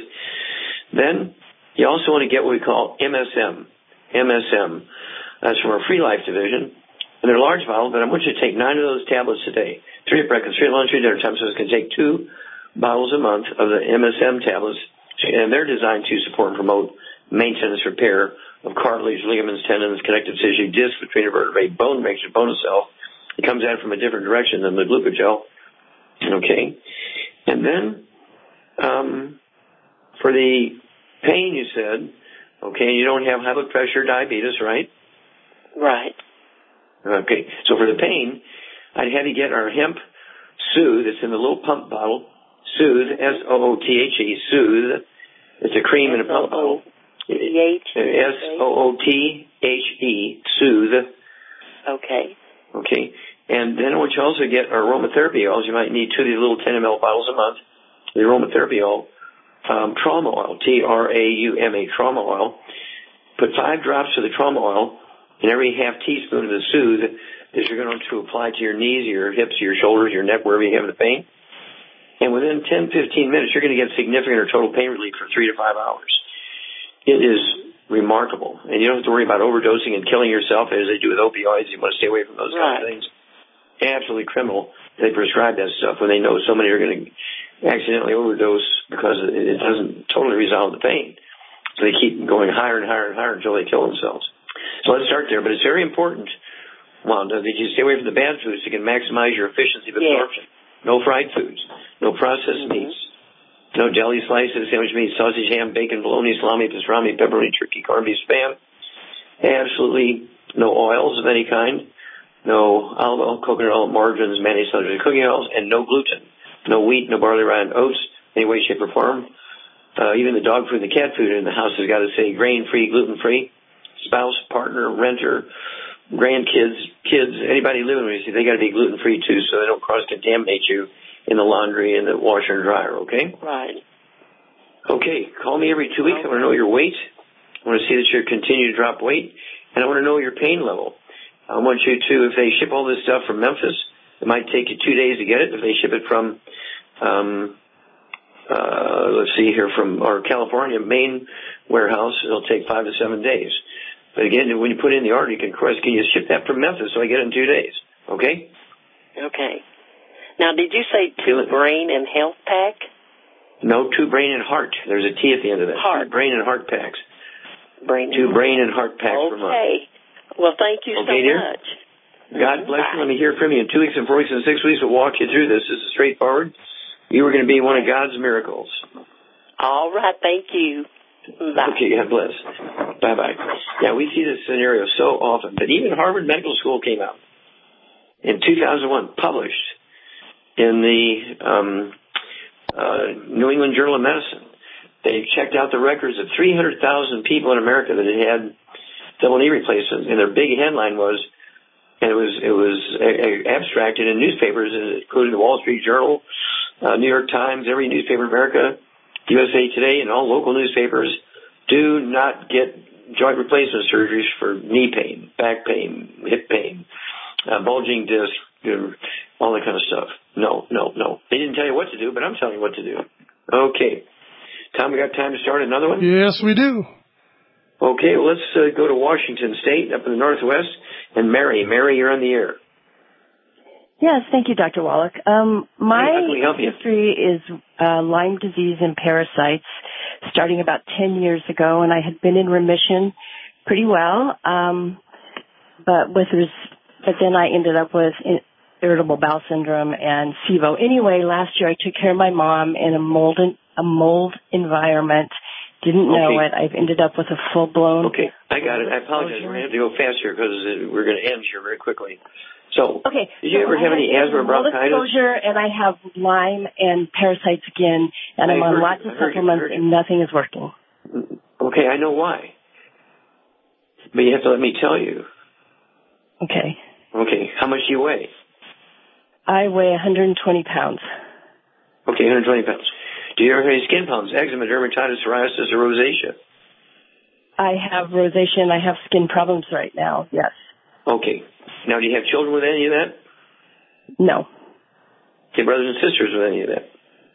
Then you also want to get what we call M S M. M S M. That's from our Free Life division. And they're large bottles, but I want you to take nine of those tablets a day. Three at breakfast, three at lunch, three at dinner time. So it's going to take two bottles a month of the M S M tablets. And they're designed to support and promote maintenance repair of cartilage, ligaments, tendons, connective tissue, disc between the vertebrae, bone makes and bone itself. It comes out from a different direction than the Glucogel. Okay. And then um, for the pain, you said, okay, you don't have high blood pressure, diabetes, right? Right. Okay, so for the pain, I'd have you get our hemp Soothe. It's in the little pump bottle. Soothe, S O O T H E, Soothe. It's a cream in a pump bottle. S O O T H E, Soothe. Okay. Okay, and then what you also get are aromatherapy oils. You might need two of these little ten milliliter bottles a month. The aromatherapy oil, um, trauma oil, T R A U M A, trauma oil. Put five drops of the trauma oil and every half teaspoon of the Soothe is you're going to apply to your knees, your hips, your shoulders, your neck, wherever you have the pain. And within ten, fifteen minutes, you're going to get significant or total pain relief for three to five hours. It is remarkable. And you don't have to worry about overdosing and killing yourself as they do with opioids. You want to stay away from those right. kind of things. Absolutely criminal. They prescribe that stuff when they know so many are going to accidentally overdose because it doesn't totally resolve the pain. So they keep going higher and higher and higher until they kill themselves. So let's start there. But it's very important, Wanda, that you stay away from the bad foods so you can maximize your efficiency of absorption. Yes. No fried foods. No processed mm-hmm. meats. No deli slices, sandwich meat, sausage, ham, bacon, bologna, salami, pastrami, pepperoni, turkey, corned beef, spam. Absolutely no oils of any kind. No olive oil, coconut oil, margarines, mayonnaise, celery, cooking oils, and no gluten. No wheat, no barley, rye, and oats, any way, shape, or form. Uh, even the dog food and the cat food in the house has got to say grain-free, gluten-free. Spouse, partner, renter, grandkids, kids, anybody living with you, they got to be gluten-free too, so they don't cross-contaminate you in the laundry and the washer and dryer. Okay. Right. Okay. Call me every two weeks. I want to know your weight. I want to see that you continue to drop weight, and I want to know your pain level. I want you to, if they ship all this stuff from Memphis, it might take you two days to get it. If they ship it from, um, uh, let's see here, from our California main warehouse, it'll take five to seven days. But again, when you put in the order, you can cross, can you ship that from Memphis so I get it in two days? Okay? Okay. Now, did you say two brain and health pack? No, two brain and heart. There's a T at the end of that. Heart. Two brain and heart packs. Brain two and brain and heart packs okay. per month. Okay. Well, thank you okay, so dear? much. God bless you. Let me hear from you in two weeks and four weeks and six weeks. We'll walk you through this. This is straightforward. You are going to be one of God's miracles. All right. Thank you. Bye. Okay, God bless. Bye-bye. Yeah, we see this scenario so often. But even Harvard Medical School came out in two thousand one, published in the um, uh, New England Journal of Medicine. They checked out the records of three hundred thousand people in America that had had double knee replacements, and their big headline was, and it was it was a, a abstracted in newspapers, including the Wall Street Journal, uh, New York Times, every newspaper in America, U S A Today, and all local newspapers. Do not get joint replacement surgeries for knee pain, back pain, hip pain, uh, bulging disc, you know, all that kind of stuff. No, no, no. They didn't tell you what to do, but I'm telling you what to do. Okay. Tom, we got time to start another one? Yes, we do. Okay, well, let's uh, go to Washington State, up in the Northwest, and Mary. Mary, you're on the air. Yes, thank you, Doctor Wallach. Um, my hey, history is uh, Lyme disease and parasites, starting about ten years ago, and I had been in remission pretty well, um, but with res- but then I ended up with irritable bowel syndrome and SIBO. Anyway, last year I took care of my mom in a mold a mold environment. Didn't know okay. it. I've ended up with a full-blown... Okay, I got it. I apologize. We're going to have to go faster because we're going to end here very quickly. So, okay, did you so ever I have any asthma or bronchitis? Exposure, and I have Lyme and parasites again, and I I'm on heard, lots of I heard supplements, you, and nothing is working. Okay, I know why. But you have to let me tell you. Okay. Okay, how much do you weigh? I weigh one hundred twenty pounds. Okay, one hundred twenty pounds. Do you ever have any skin problems, eczema, dermatitis, psoriasis, or rosacea? I have rosacea and I have skin problems right now, yes. Okay. Now, do you have children with any of that? No. Do you have brothers and sisters with any of that?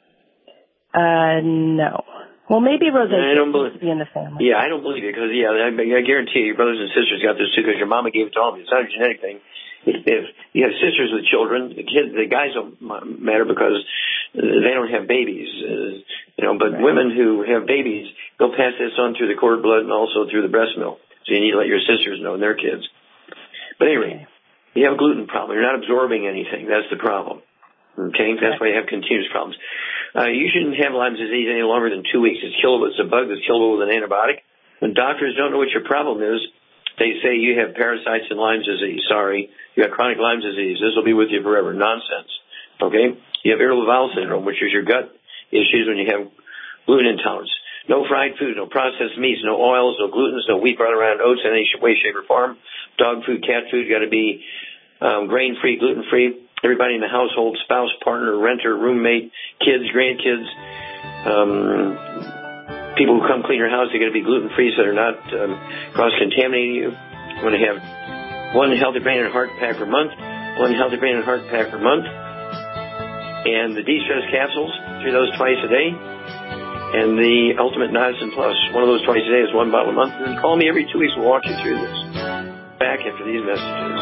Uh, no. Well, maybe rosacea I don't believe, to be in the family. Yeah, I don't believe it because, yeah, I, I guarantee you your brothers and sisters got this too because your mama gave it to all of you. It's not a genetic thing. If, if you have sisters with children, the kids, the guys don't matter because they don't have babies, uh, you know. But right. Women who have babies, they'll pass this on through the cord blood and also through the breast milk. So you need to let your sisters know and their kids. But anyway, okay. You have a gluten problem. You're not absorbing anything. That's the problem. Okay, that's why you have continuous problems. Uh, you shouldn't have Lyme disease any longer than two weeks. It's killable. It's a bug that's killable with an antibiotic. When doctors don't know what your problem is, they say you have parasites and Lyme disease. Sorry, you got chronic Lyme disease. This will be with you forever. Nonsense. Okay? You have irritable bowel syndrome, which is your gut issues when you have gluten intolerance. No fried food, no processed meats, no oils, no glutens, no wheat, brown, around oats in any way, shape, or form. Dog food, cat food, got to be um, grain-free, gluten-free. Everybody in the household, spouse, partner, renter, roommate, kids, grandkids, um, people who come clean your house, they got to be gluten-free so they're not um, cross-contaminating you. You want to have one Healthy Brain and Heart pack per month, one Healthy Brain and Heart pack per month, and the De-Stress capsules, three of those twice a day, and the Ultimate Niacin Plus, one of those twice a day is one bottle a month. And then call me every two weeks. We'll walk you through this. Back after these messages.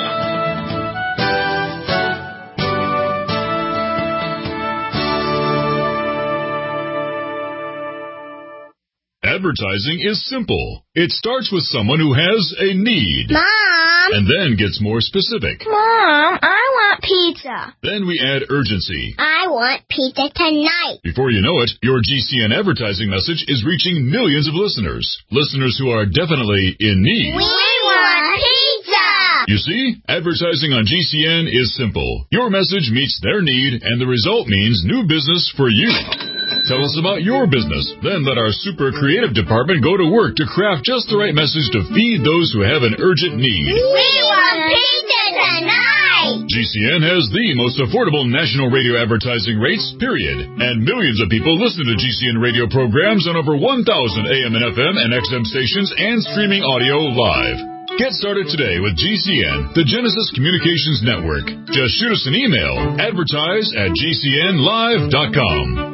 Advertising is simple. It starts with someone who has a need. Mom! And then gets more specific. Mom, I want pizza. Then we add urgency. I want pizza tonight. Before you know it, your G C N advertising message is reaching millions of listeners. Listeners who are definitely in need. We want pizza! You see, advertising on G C N is simple. Your message meets their need, and the result means new business for you. Tell us about your business. Then let our super creative department go to work to craft just the right message to feed those who have an urgent need. We want pizza tonight! G C N has the most affordable national radio advertising rates, period. And millions of people listen to G C N radio programs on over one thousand A M and F M and X M stations and streaming audio live. Get started today with G C N, the Genesis Communications Network. Just shoot us an email, advertise at G C N live dot com.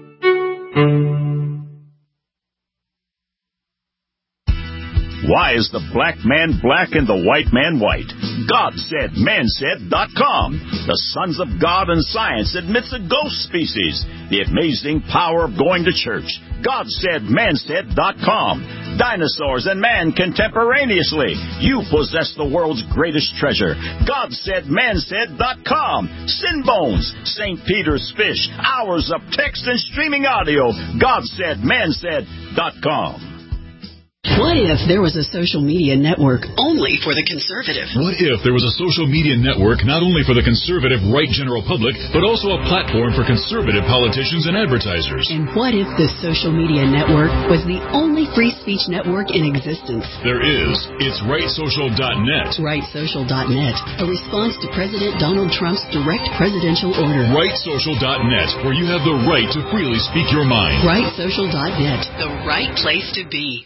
Why is the black man black and the white man white? God said, man said dot com. The Sons of God and Science admits a ghost species. The amazing power of going to church. God said, man said dot com. Dinosaurs and man contemporaneously. You possess the world's greatest treasure. God said, man said dot com. Sin Bones, Saint Peter's Fish, hours of text and streaming audio. God said, man said dot com. What if there was a social media network only for the conservative? What if there was a social media network not only for the conservative right general public, but also a platform for conservative politicians and advertisers? And what if this social media network was the only free speech network in existence? There is. It's right social dot net. right social dot net, a response to President Donald Trump's direct presidential order. right social dot net, where you have the right to freely speak your mind. right social dot net, the right place to be.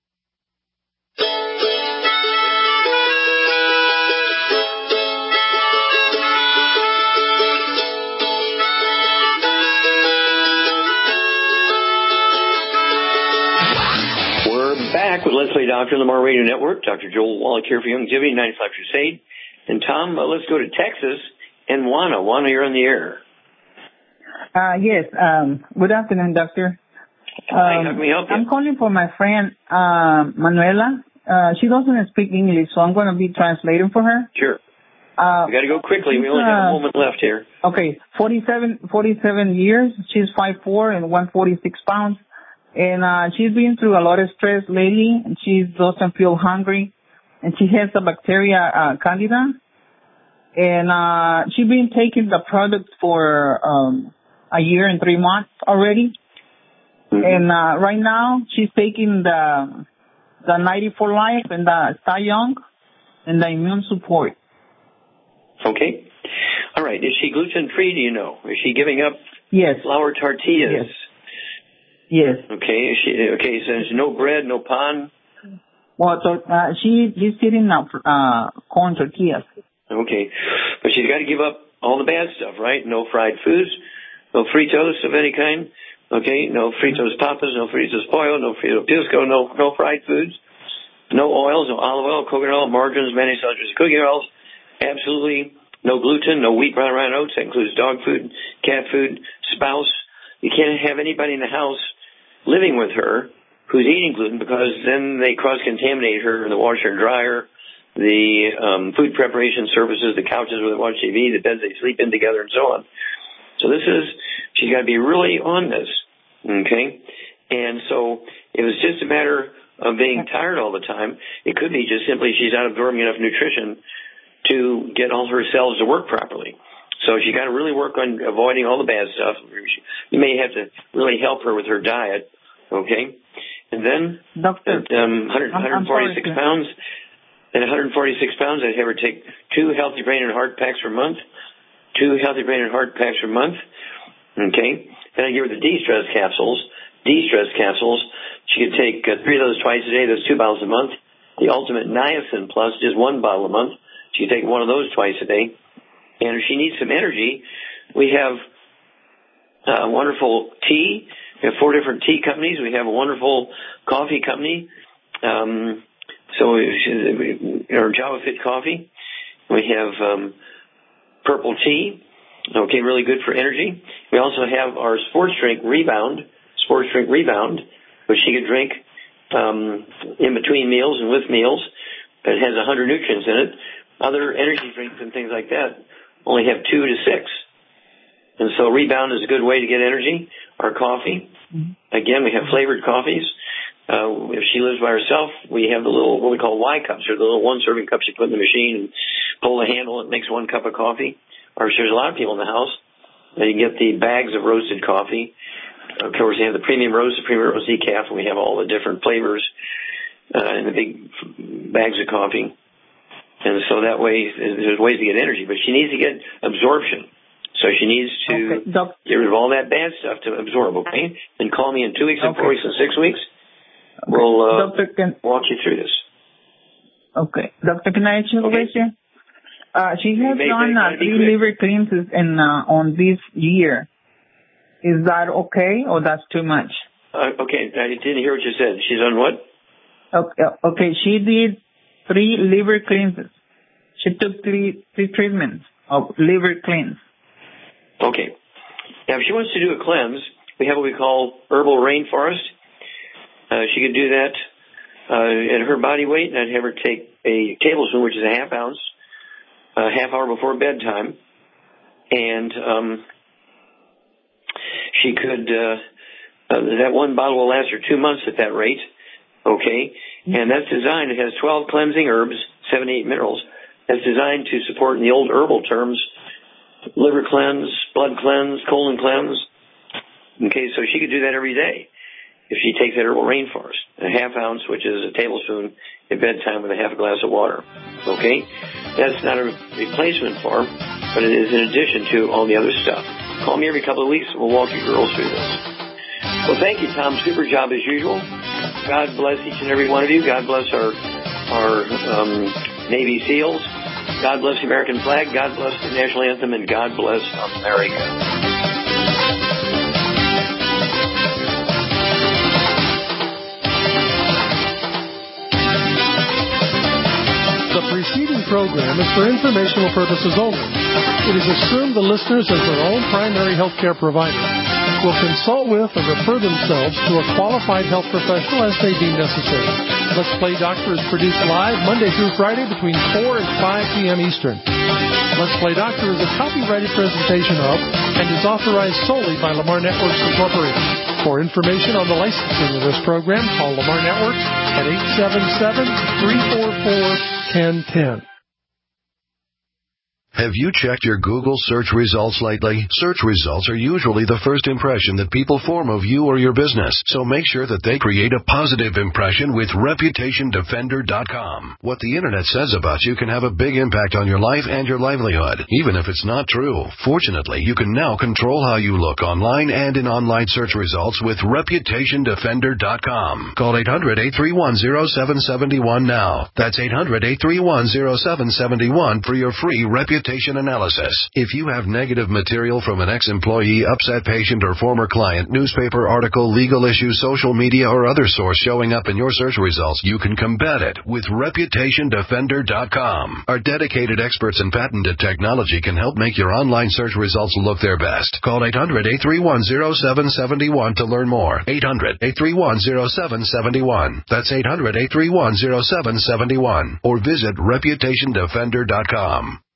Back with Let's Play Doctor on the Mar Radio Network. Doctor Joel Wallach here for Youngevity, ninety-five Crusade. And Tom, uh, let's go to Texas and Juana. Juana, you're on the air. Uh, yes. Um, good afternoon, Doctor. Um, Hi, how can we help you? I'm calling for my friend uh, Manuela. Uh, she doesn't speak English, so I'm going to be translating for her. Sure. Uh, we got to go quickly. We only have a moment left here. Okay. forty-seven, forty-seven years. She's five foot four and one hundred forty-six pounds. And uh she's been through a lot of stress lately, and she doesn't feel hungry, and she has the bacteria uh, candida, and uh she's been taking the product for um a year and three months already, mm-hmm. and uh right now she's taking the the ninety for Life and the Stay Young and the immune support. Okay. All right. Is she gluten free? Do you know? Is she giving up yes. flour tortillas? Yes. Yes. Okay. She, okay. So there's no bread, no pan. Well, so, uh, she is eating uh, uh, corn tortillas. Okay, but she's got to give up all the bad stuff, right? No fried foods, no Fritos of any kind. Okay, no Fritos Papas, no Fritos Pollo, no Frito Pisco, no no fried foods, no oils, no olive oil, coconut oil, margarines, many such cooking oils. Absolutely no gluten, no wheat, brown, rye, oats. That includes dog food, cat food, spouse. You can't have anybody in the house living with her who's eating gluten, because then they cross-contaminate her in the washer and dryer, the um, food preparation services, the couches where they watch T V, the beds they sleep in together, and so on. So this is, she's got to be really on this, okay? And so if it's just a matter of being tired all the time, it could be just simply she's not absorbing enough nutrition to get all her cells to work properly. So she got to really work on avoiding all the bad stuff. You may have to really help her with her diet, okay? And then, Doctor, at um, one hundred forty-six pounds, at one hundred forty-six pounds, I'd have her take two Healthy Brain and Heart packs per month, two Healthy Brain and Heart packs per month, okay? Then I give her the De-Stress capsules, De-Stress capsules. She could take uh, three of those twice a day. That's two bottles a month. the Ultimate Niacin Plus, just one bottle a month. She can take one of those twice a day. And if she needs some energy, we have a wonderful tea. We have four different tea companies. We have a wonderful coffee company. Um, so we, our Java Fit coffee. We have um, purple tea. Okay, really good for energy. We also have our sports drink Rebound, sports drink Rebound, which she can drink um, in between meals and with meals. It has one hundred nutrients in it. Other energy drinks and things like that only have two to six. And so Rebound is a good way to get energy. Our coffee, again, we have flavored coffees. Uh, if she lives by herself, we have the little, what we call Y cups, or the little one-serving cups you put in the machine and pull the handle. It makes one cup of coffee. Or if there's a lot of people in the house, you can get the bags of roasted coffee. Of course, we have the premium roast, the premium roast decaf, and we have all the different flavors uh, in the big bags of coffee. And so that way, there's ways to get energy. But she needs to get absorption. So she needs to okay. Doc- get rid of all that bad stuff to absorb, okay? And call me in two weeks, and okay. four weeks, and six weeks. Okay. We'll uh, Doctor, can- walk you through this. Okay. Doctor, can I ask you a question? Uh, she has done uh, three liver cleanses in, uh, on this year. Is that okay, or that's too much? Uh, okay, I didn't hear what you said. She's on what? Okay, okay, she did three liver cleanses. She took three, three treatments of liver cleanse. Okay. Now, if she wants to do a cleanse, we have what we call herbal rainforest. Uh, she could do that uh, at her body weight, and I'd have her take a tablespoon, which is a half ounce, a half hour before bedtime, and um, she could, uh, uh, that one bottle will last her two months at that rate, okay? And that's designed, it has twelve cleansing herbs, seventy-eight minerals. That's designed to support, in the old herbal terms, liver cleanse, blood cleanse, colon cleanse. Okay, so she could do that every day if she takes that herbal rainforest, a half ounce, which is a tablespoon, at bedtime with a half a glass of water. Okay? That's not a replacement for, but it is in addition to all the other stuff. Call me every couple of weeks and we'll walk you girls through this. Well, thank you, Tom. Super job as usual. God bless each and every one of you. God bless our, our um, Navy SEALs. God bless the American flag. God bless the national anthem. And God bless America. The preceding program is for informational purposes only. It is assumed the listeners, as their own primary health care provider, will consult with or refer themselves to a qualified health professional as they deem necessary. Let's Play Doctor is produced live Monday through Friday between four and five p.m. Eastern. Let's Play Doctor is a copyrighted presentation of and is authorized solely by Lamar Networks Incorporated. For information on the licensing of this program, call Lamar Networks at eight seven seven, three four four, one zero one zero. Have you checked your Google search results lately? Search results are usually the first impression that people form of you or your business, so make sure that they create a positive impression with Reputation Defender dot com. What the Internet says about you can have a big impact on your life and your livelihood, even if it's not true. Fortunately, you can now control how you look online and in online search results with Reputation Defender dot com. Call eight hundred, eight three one, zero seven seven one now. That's eight hundred, eight three one, zero seven seven one for your free Reputation analysis. If you have negative material from an ex-employee, upset patient, or former client, newspaper article, legal issue, social media, or other source showing up in your search results, you can combat it with Reputation Defender dot com. Our dedicated experts in patented technology can help make your online search results look their best. Call eight hundred, eight three one, zero seven seven one to learn more. eight hundred, eight three one, zero seven seven one. That's eight hundred, eight three one, zero seven seven one. Or visit Reputation Defender dot com.